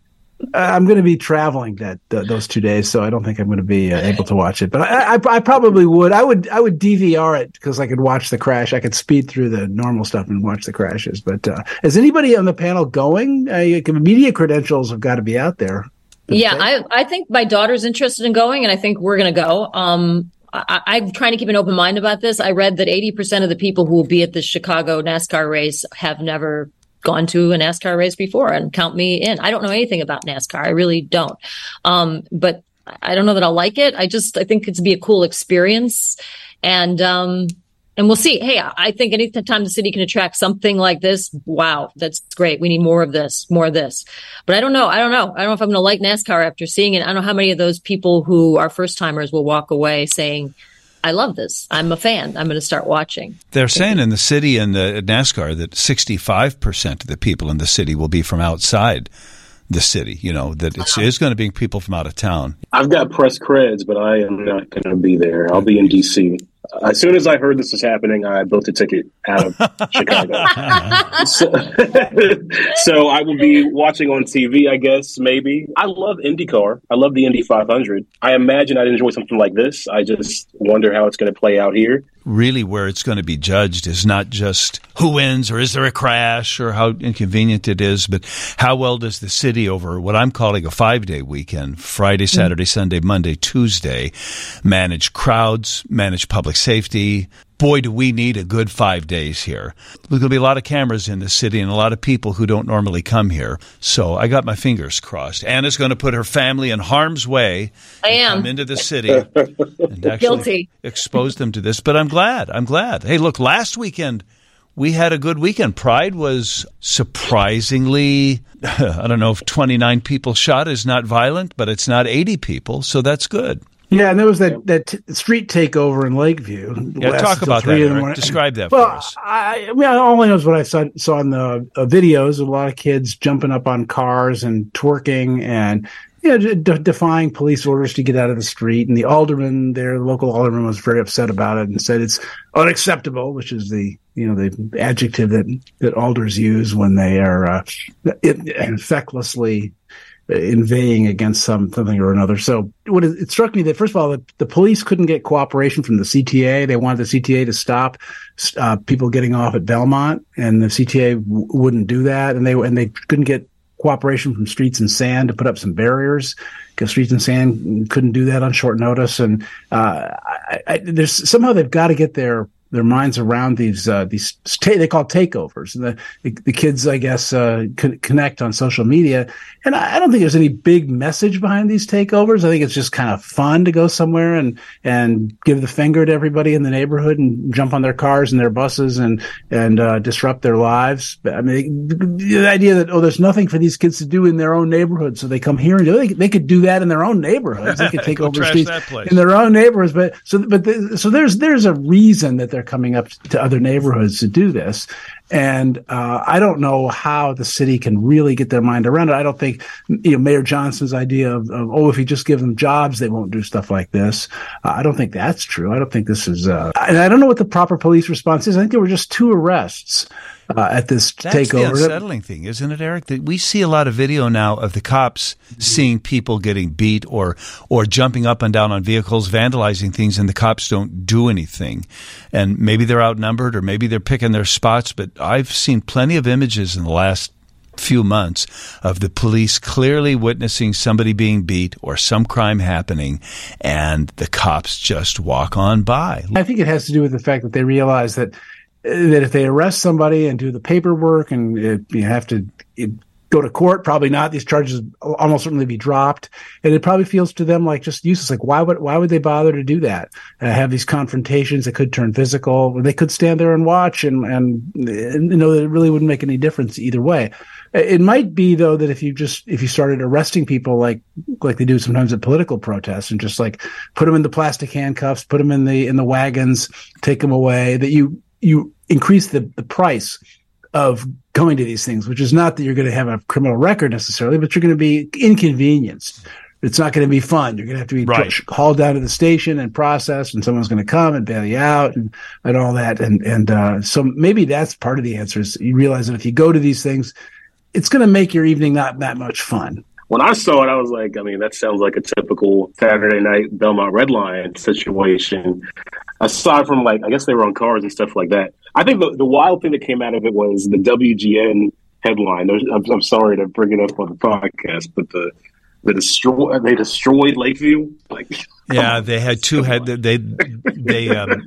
I'm going to be traveling that uh, those two days, so I don't think I'm going to be uh, able to watch it. But I, I, I probably would. I would. I would D V R it because I could watch the crash. I could speed through the normal stuff and watch the crashes. But uh, is anybody on the panel going? Uh, media credentials have got to be out there. Yeah, I, I think my daughter's interested in going, and I think we're going to go. Um, I, I'm trying to keep an open mind about this. I read that eighty percent of the people who will be at the Chicago NASCAR race have never gone to a NASCAR race before, and count me in. I don't know anything about NASCAR. I really don't. Um, but I don't know that I'll like it. I just, I think it's be a cool experience. And, um, and we'll see. Hey, I think anytime the city can attract something like this, wow, that's great. We need more of this, more of this. But I don't know. I don't know. I don't know if I'm going to like NASCAR after seeing it. I don't know how many of those people who are first timers will walk away saying, I love this. I'm a fan. I'm going to start watching. They're saying in the city and the NASCAR that sixty-five percent of the people in the city will be from outside the city, you know, that it's, it is going to be people from out of town. I've got press creds, but I am not going to be there. I'll be in D C As soon as I heard this was happening, I booked a ticket out of Chicago. so, so I will be watching on T V, I guess, maybe. I love IndyCar. I love the Indy five hundred. I imagine I'd enjoy something like this. I just wonder how it's going to play out here. Really, where it's going to be judged is not just who wins or is there a crash or how inconvenient it is, but how well does the city over what I'm calling a five-day weekend, Friday, Saturday, mm-hmm. Sunday, Monday, Tuesday, manage crowds, manage public safety. Boy, do we need a good five days here. There's going to be a lot of cameras in the city and a lot of people who don't normally come here. So I got my fingers crossed. Anna's going to put her family in harm's way. I am. Come into the city and actually Guilty. expose them to this. But I'm glad. I'm glad. Hey, look, last weekend we had a good weekend. Pride was surprisingly, I don't know if twenty-nine people shot is not violent, but it's not eighty people. So that's good. Yeah, and there was that, that t- street takeover in Lakeview. Yeah, talk about that, Eric. Describe that well, for us. I, I mean, all I know is what I saw, saw in the uh, videos, a lot of kids jumping up on cars and twerking and you know, de- defying police orders to get out of the street. And the alderman, their local alderman, was very upset about it and said it's unacceptable, which is the you know the adjective that, that alders use when they are uh, it, it, fecklessly inveighing against some, something or another. So what it, it struck me that, first of all, the, the police couldn't get cooperation from the C T A. They wanted the C T A to stop uh, people getting off at Belmont, and the C T A w- wouldn't do that. And they and they couldn't get cooperation from Streets and Sand to put up some barriers because Streets and Sand couldn't do that on short notice. And uh, I, I, there's somehow they've got to get their their minds around these uh, these ta- they call takeovers. And the, the the kids, I guess, uh, con- connect on social media. And I, I don't think there's any big message behind these takeovers. I think it's just kind of fun to go somewhere and and give the finger to everybody in the neighborhood and jump on their cars and their buses and and uh, disrupt their lives. But, I mean, the, the idea that oh, there's nothing for these kids to do in their own neighborhood, so they come here and do it. They, they could do that in their own neighborhoods. They could take over streets in their own neighborhoods. But so but the, so there's there's a reason that they're coming up to other neighborhoods to do this. And uh, I don't know how the city can really get their mind around it. I don't think, you know, Mayor Johnson's idea of, of oh, if you just give them jobs, they won't do stuff like this. Uh, I don't think that's true. I don't think this is, uh, and I don't know what the proper police response is. I think there were just two arrests uh, at this That's takeover. That's the unsettling thing, isn't it, Eric? That we see a lot of video now of the cops seeing people getting beat or or jumping up and down on vehicles, vandalizing things, and the cops don't do anything. And maybe they're outnumbered or maybe they're picking their spots, but I've seen plenty of images in the last few months of the police clearly witnessing somebody being beat or some crime happening, and the cops just walk on by. I think it has to do with the fact that they realize that that if they arrest somebody and do the paperwork and it, you have to it, go to court, probably not. These charges will almost certainly be dropped, and it probably feels to them like just useless. Like why would why would they bother to do that? Uh, have these confrontations that could turn physical, or they could stand there and watch and and, and you know that it really wouldn't make any difference either way. It might be though that if you just if you started arresting people like like they do sometimes at political protests and just like put them in the plastic handcuffs, put them in the in the wagons, take them away, that you you increase the, the price of going to these things, which is not that you're going to have a criminal record necessarily, but you're going to be inconvenienced. It's not going to be fun. You're going to have to be right. hauled down to the station and processed, and someone's going to come and bail you out and, and all that. And, and, uh, so maybe that's part of the answer is you realize that if you go to these things, it's going to make your evening not that much fun. When I saw it, I was like, I mean, that sounds like a typical Saturday night Belmont Red Line situation. Aside from, like, I guess they were on cars and stuff like that. I think the, the wild thing that came out of it was the W G N headline. There's, I'm, I'm sorry to bring it up on the podcast, but the the destroy they destroyed Lakeview. Like, yeah, on. they had two head. They they um,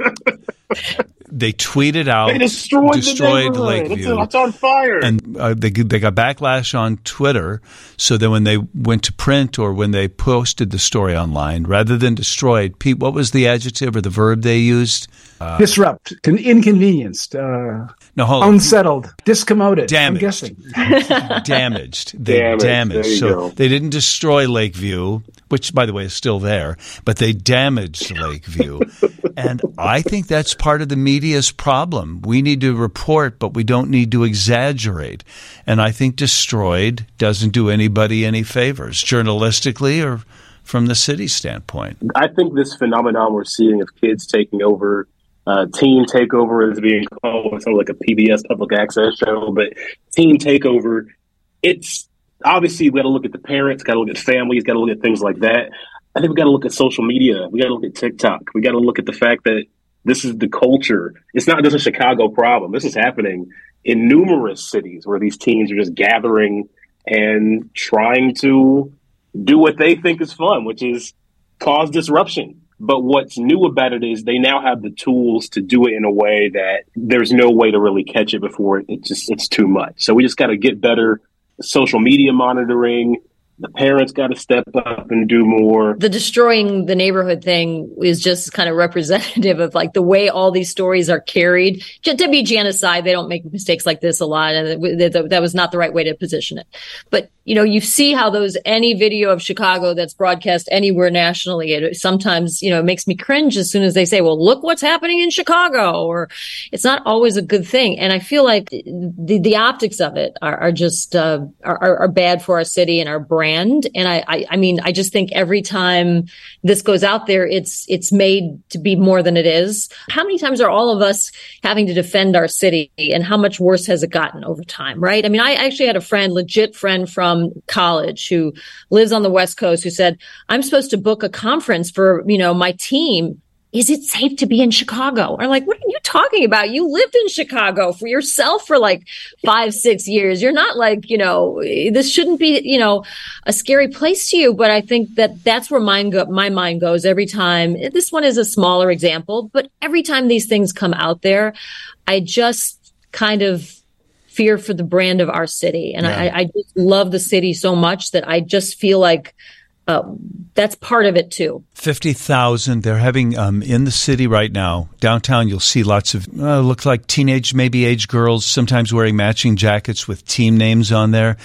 they tweeted out they destroyed, destroyed the Lakeview. It's, it's on fire, and uh, they they got backlash on Twitter. So then when they went to print or when they posted the story online, rather than destroyed, Pete, what was the adjective or the verb they used? Uh, Disrupt, con- inconvenienced, uh, no, hold on. unsettled, discommoded. Damaged. I'm guessing. damaged. They damaged. damaged. So go. they didn't destroy Lakeview, which, by the way, is still there, but they damaged Lakeview. And I think that's part of the media's problem. We need to report, but we don't need to exaggerate. And I think destroyed doesn't do anybody any favors, journalistically or from the city standpoint. I think this phenomenon we're seeing of kids taking over, uh, teen takeover is being called, it's like a P B S public access show, but teen takeover, it's obviously we got to look at the parents, got to look at families, got to look at things like that. I think we got to look at social media. We got to look at TikTok. We got to look at the fact that this is the culture. It's not just a Chicago problem. This is happening in numerous cities where these teens are just gathering and trying to do what they think is fun, which is cause disruption. But what's new about it is they now have the tools to do it in a way that there's no way to really catch it before it, it just it's too much. So we just got to get better social media monitoring. The parents got to step up and do more. The destroying the neighborhood thing is just kind of representative of like the way all these stories are carried. W G N aside, they don't make mistakes like this a lot, and that was not the right way to position it. But you know, you see how those any video of Chicago that's broadcast anywhere nationally, it sometimes you know it makes me cringe as soon as they say, "Well, look what's happening in Chicago," or it's not always a good thing. And I feel like the the optics of it are, are just uh, are, are bad for our city and our brand. And I, I, I mean, I just think every time this goes out there, it's it's made to be more than it is. How many times are all of us having to defend our city, and how much worse has it gotten over time, right? I mean, I actually had a friend, legit friend from college who lives on the West Coast who said, I'm supposed to book a conference for, you know, my team. Is it safe to be in Chicago? Or like, what are you talking about? You lived in Chicago for yourself for like five, six years. You're not like, you know, this shouldn't be, you know, a scary place to you. But I think that that's where mine go, my mind goes every time. This one is a smaller example, but every time these things come out there, I just kind of fear for the brand of our city. And yeah. I, I just love the city so much that I just feel like Uh, that's part of it, too. fifty thousand. They're having um, in the city right now, downtown, you'll see lots of, uh, look like teenage, maybe age girls, sometimes wearing matching jackets with team names on there.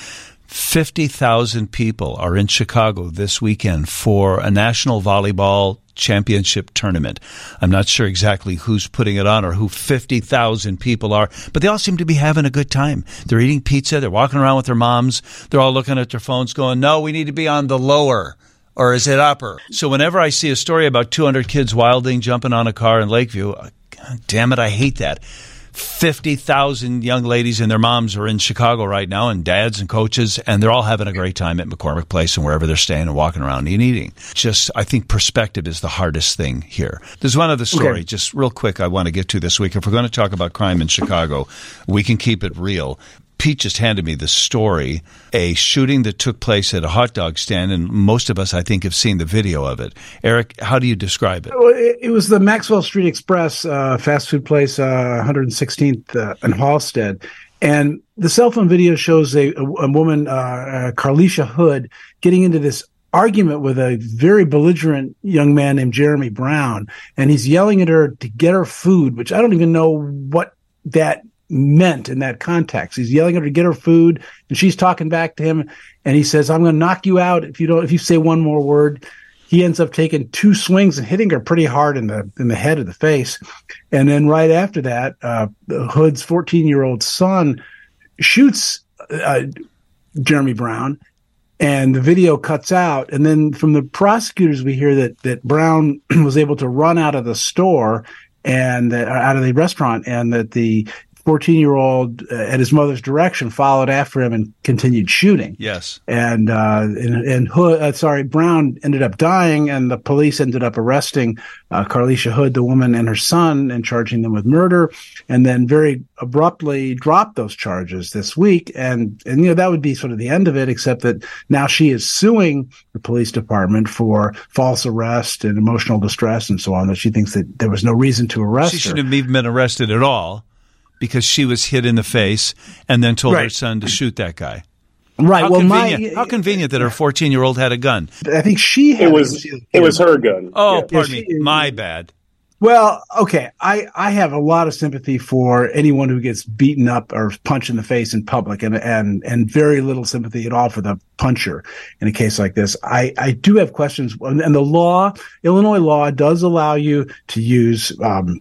fifty thousand people are in Chicago this weekend for a national volleyball championship tournament. I'm not sure exactly who's putting it on or who fifty thousand people are, but they all seem to be having a good time. They're eating pizza. They're walking around with their moms. They're all looking at their phones going, no, we need to be on the lower. Or is it upper? So whenever I see a story about two hundred kids wilding, jumping on a car in Lakeview, God damn it, I hate that. fifty thousand young ladies and their moms are in Chicago right now, and dads and coaches, and they're all having a great time at McCormick Place and wherever they're staying and walking around and eating. Just, I think perspective is the hardest thing here. There's one other story, okay, just real quick, I want to get to this week. If we're going to talk about crime in Chicago, we can keep it real. Pete just handed me the story, a shooting that took place at a hot dog stand, and most of us, I think, have seen the video of it. Eric, how do you describe it? Well, it was the Maxwell Street Express uh, fast food place, uh, one hundred sixteenth uh, in Halstead. And the cell phone video shows a, a, a woman, uh, uh, Carlisha Hood, getting into this argument with a very belligerent young man named Jeremy Brown. And he's yelling at her to get her food, which I don't even know what that meant in that context. He's yelling at her to get her food, and she's talking back to him, and he says, I'm going to knock you out if you don't, if you say one more word. He ends up taking two swings and hitting her pretty hard in the in the head of the face. And then right after that, uh, Hood's fourteen-year-old son shoots uh, Jeremy Brown, and the video cuts out. And then from the prosecutors, we hear that that Brown was able to run out of the store and uh, out of the restaurant, and that the fourteen-year-old uh, at his mother's direction followed after him and continued shooting. Yes. And, uh, and, and Hood, uh, sorry, Brown ended up dying, and the police ended up arresting uh, Carlisha Hood, the woman, and her son, and charging them with murder, and then very abruptly dropped those charges this week. And, and, you know, that would be sort of the end of it, except that now she is suing the police department for false arrest and emotional distress and so on, that she thinks that there was no reason to arrest her. She shouldn't have even been arrested at all, because she was hit in the face and then told right. her son to shoot that guy. Right. How well, convenient, my, how convenient that her fourteen-year-old had a gun. I think she had it was it, it was her gun. Oh, yeah. pardon yeah, me. she, My bad. Well, okay. I, I have a lot of sympathy for anyone who gets beaten up or punched in the face in public, and and and very little sympathy at all for the puncher in a case like this. I, I do have questions. And the law, Illinois law, does allow you to use um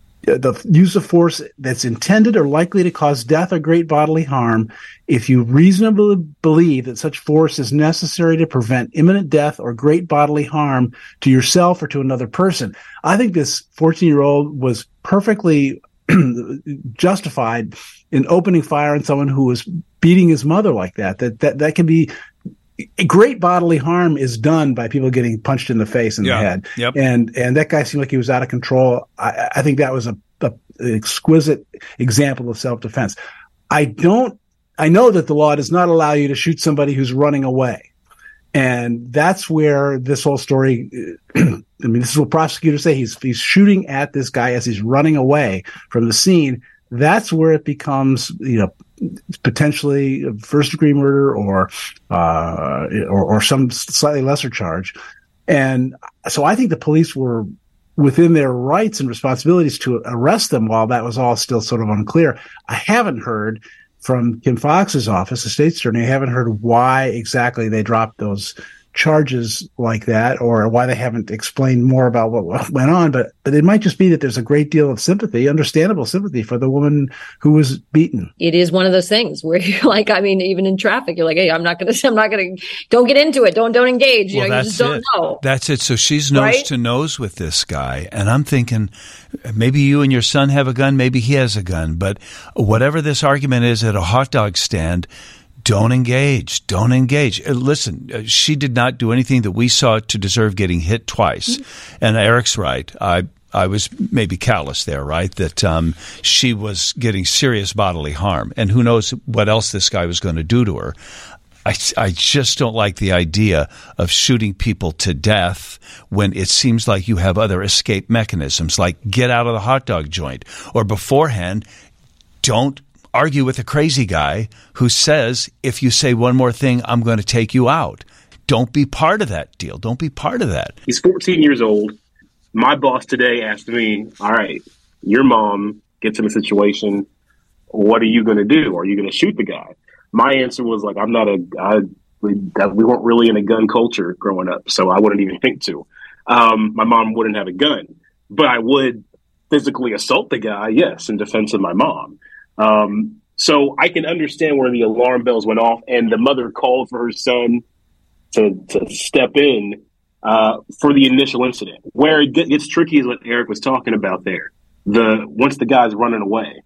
the use of force that's intended or likely to cause death or great bodily harm if you reasonably believe that such force is necessary to prevent imminent death or great bodily harm to yourself or to another person. I think this fourteen-year-old was perfectly justified in opening fire on someone who was beating his mother like that. That that that can be great bodily harm is done by people getting punched in the face and yeah. the head. Yep. And and that guy seemed like he was out of control. I, I think that was a, a an exquisite example of self-defense. I don't. I know that the law does not allow you to shoot somebody who's running away, and that's where this whole story. I mean, this is what prosecutors say. He's he's shooting at this guy as he's running away from the scene. That's where it becomes, you know, potentially first degree murder or, uh, or, or some slightly lesser charge. And so I think the police were within their rights and responsibilities to arrest them while that was all still sort of unclear. I haven't heard from Kim Fox's office, the state's attorney, I haven't heard why exactly they dropped those charges like that, or why they haven't explained more about what went on. But but it might just be that there's a great deal of sympathy, understandable sympathy, for the woman who was beaten. It is one of those things where you're like, I mean, even in traffic, you're like, hey, I'm not going to, I'm not going to, don't get into it. Don't, don't engage. You well, know, you just don't it. know. That's it. So she's nose right? to nose with this guy. And I'm thinking, maybe you and your son have a gun. Maybe he has a gun. But whatever this argument is at a hot dog stand, don't engage. Don't engage. Uh, listen, uh, she did not do anything that we saw to deserve getting hit twice. Mm-hmm. And Eric's right. I I was maybe callous there, right? That um, she was getting serious bodily harm. And who knows what else this guy was going to do to her. I, I just don't like the idea of shooting people to death when it seems like you have other escape mechanisms, like get out of the hot dog joint. Or beforehand, don't argue with a crazy guy who says, if you say one more thing, I'm going to take you out. Don't be part of that deal. Don't be part of that. He's fourteen years old. My boss today asked me, all right, your mom gets in a situation. What are you going to do? Are you going to shoot the guy? my answer was like, I'm not a, I, we, that we weren't really in a gun culture growing up, so I wouldn't even think to. Um, my mom wouldn't have a gun, but I would physically assault the guy, yes, in defense of my mom. Um, so I can understand where the alarm bells went off, and the mother called for her son to, to step in uh, for the initial incident. Where it gets tricky is what Eric was talking about there. The once the guy's running away.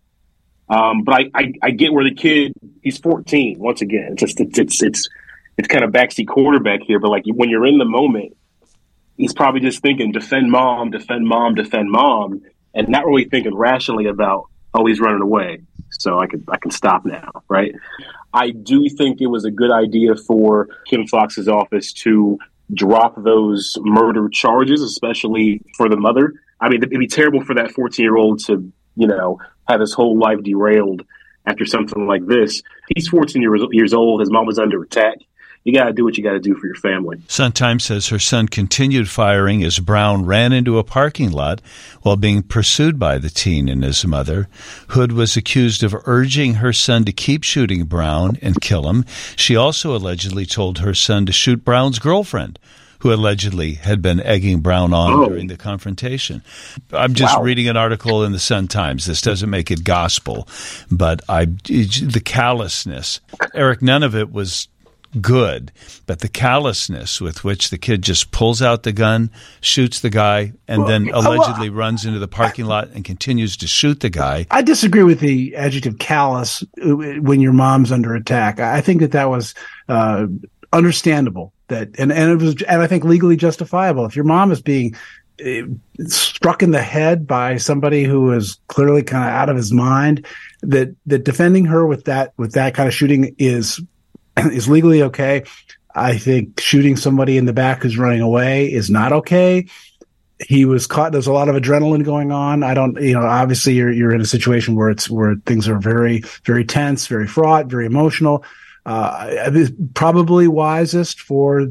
Um, but I, I, I get where the kid, he's fourteen. Once again, it's just it's it's it's, it's kind of backseat quarterback here. But like when you're in the moment, he's probably just thinking defend mom, defend mom, defend mom, and not really thinking rationally about, oh, he's running away, so I can I can stop now, right? I do think it was a good idea for Kim Foxx's office to drop those murder charges, especially for the mother. I mean, it'd be terrible for that fourteen-year-old to, you know, have his whole life derailed after something like this. He's fourteen years, years old. His mom was under attack. You got to do what you got to do for your family. Sun-Times says her son continued firing as Brown ran into a parking lot while being pursued by the teen and his mother. Hood was accused of urging her son to keep shooting Brown and kill him. She also allegedly told her son to shoot Brown's girlfriend, who allegedly had been egging Brown on oh. during the confrontation. I'm just wow. reading an article in the Sun-Times. This doesn't make it gospel, but I, the callousness. Eric, none of it was good, but the callousness with which the kid just pulls out the gun, shoots the guy, and then allegedly runs into the parking lot and continues to shoot the guy. I disagree with the adjective callous when your mom's under attack. I think that that was uh, understandable. That and, and it was, and I think legally justifiable. If your mom is being uh, struck in the head by somebody who is clearly kind of out of his mind, that that defending her with that with that kind of shooting is is legally okay. I think shooting somebody in the back who's running away is not okay. He was caught. There's a lot of adrenaline going on. I don't, you know, obviously you're you're in a situation where it's where things are very very tense, very fraught, very emotional. Uh, it's probably wisest for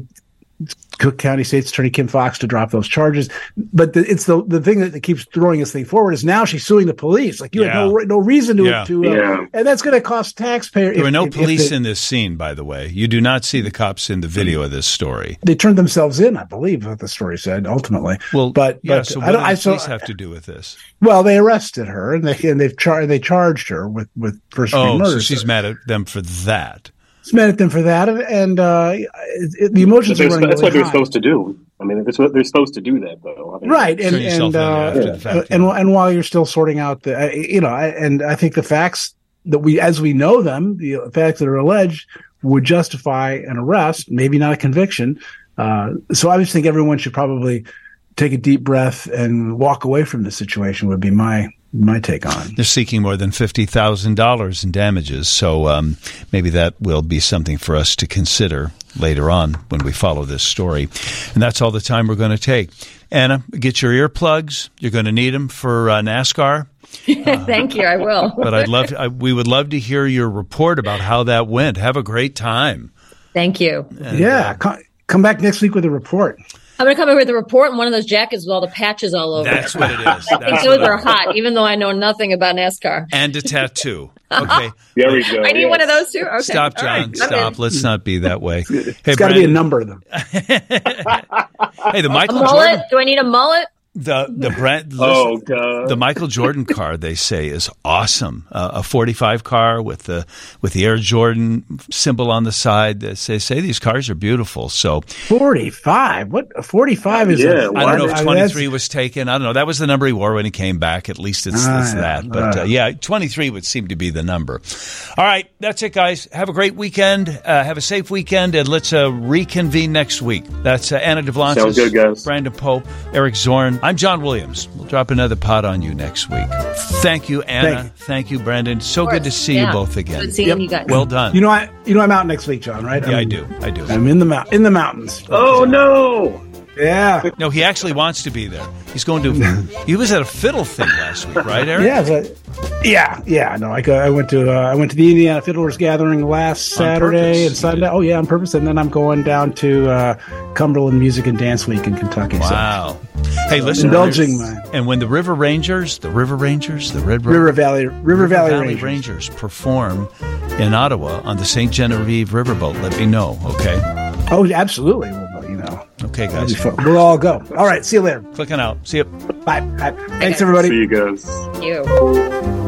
Cook County State's Attorney Kim Foxx to drop those charges. But the, it's the the thing that, that keeps throwing this thing forward is now she's suing the police. Like you yeah. had no no reason to, yeah. to uh, yeah. and that's going to cost taxpayers. There were no if, police if they, in this scene, by the way. You do not see the cops in the video of this story. They turned themselves in, I believe, what the story said ultimately. Well, but yeah. but So I what don't, do the I, police so, have to do with this? Well, they arrested her and they and they've char- they charged her with with first degree oh, murder. So she's mad at them for that. It's mad at them for that, and uh, it, it, the emotions are running. That's really what they're high. supposed to do. I mean, that's what they're supposed to do. That though, I mean, right? And and uh, the fact, and, yeah. and while you're still sorting out the, uh, you know, and I think the facts that we, as we know them, the facts that are alleged would justify an arrest, maybe not a conviction. Uh, so I just think everyone should probably take a deep breath and walk away from the situation. Would be my. My take on it. They're seeking more than fifty thousand dollars in damages, so um, maybe that will be something for us to consider later on when we follow this story. And that's all the time we're going to take. Anna, get your earplugs. You're going to need them for uh, NASCAR. Uh, Thank you, I will. But I'd love to, I, we would love to hear your report about how that went. Have a great time. Thank you. And, yeah, uh, come, come back next week with a report. I'm going to come in with a report and one of those jackets with all the patches all over. That's what it is. I think That's those are hot, even though I know nothing about NASCAR. And a tattoo. Okay. There we go. I need yes. one of those too. Okay. Stop, John. Right. Stop. Let's not be that way. It's hey, got to be a number of them. Hey, the Michael a mullet? Jordan. Do I need a mullet? The the brand. Oh God. The Michael Jordan car, they say, is awesome. Uh, a forty-five car with the with the Air Jordan symbol on the side. They say, say these cars are beautiful. So forty-five. What forty-five is? Yeah, a, I don't know if I mean, twenty-three was taken. I don't know. That was the number he wore when he came back. At least it's, ah, it's that. But uh, yeah, twenty-three would seem to be the number. All right, that's it, guys. Have a great weekend. Uh, have a safe weekend, and let's uh, reconvene next week. That's uh, Anna DeVlantis, Sounds good, guys. Brandon Pope, Eric Zorn. I'm John Williams. We'll drop another pod on you next week. Thank you, Anna. Thank you, Thank you Brandon. So good to see yeah. you both again. Good seeing yep. you guys. Well done. You know, I you know I'm out next week, John. Right? Yeah, I'm, I do. I do. I'm in the mou- in the mountains. Oh no! Yeah. No, he actually wants to be there. He's going to. He was at a fiddle thing last week, right, Eric? Yeah. But, yeah. Yeah. No, I, go, I went to uh, I went to the Indiana Fiddlers Gathering last Saturday and Sunday. Oh yeah, on purpose. And then I'm going down to uh, Cumberland Music and Dance Week in Kentucky. Wow. So. Hey, listen, indulging my and when the River Rangers, the River Rangers, the Red River Valley River, River Valley, Valley Rangers. Rangers perform in Ottawa on the Saint Genevieve Riverboat, let me know, okay? Oh, absolutely. Well, you know. Okay, guys. We'll all go. All right. See you later. Clicking out. See you. Bye. Bye. Thanks, everybody. See you guys. Thank you.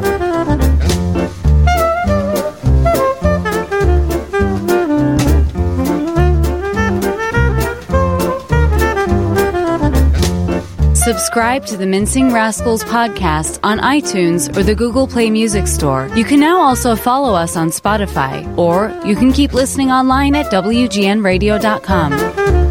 Subscribe to the Mincing Rascals podcast on iTunes or the Google Play Music Store. You can now also follow us on Spotify, or you can keep listening online at W G N radio dot com.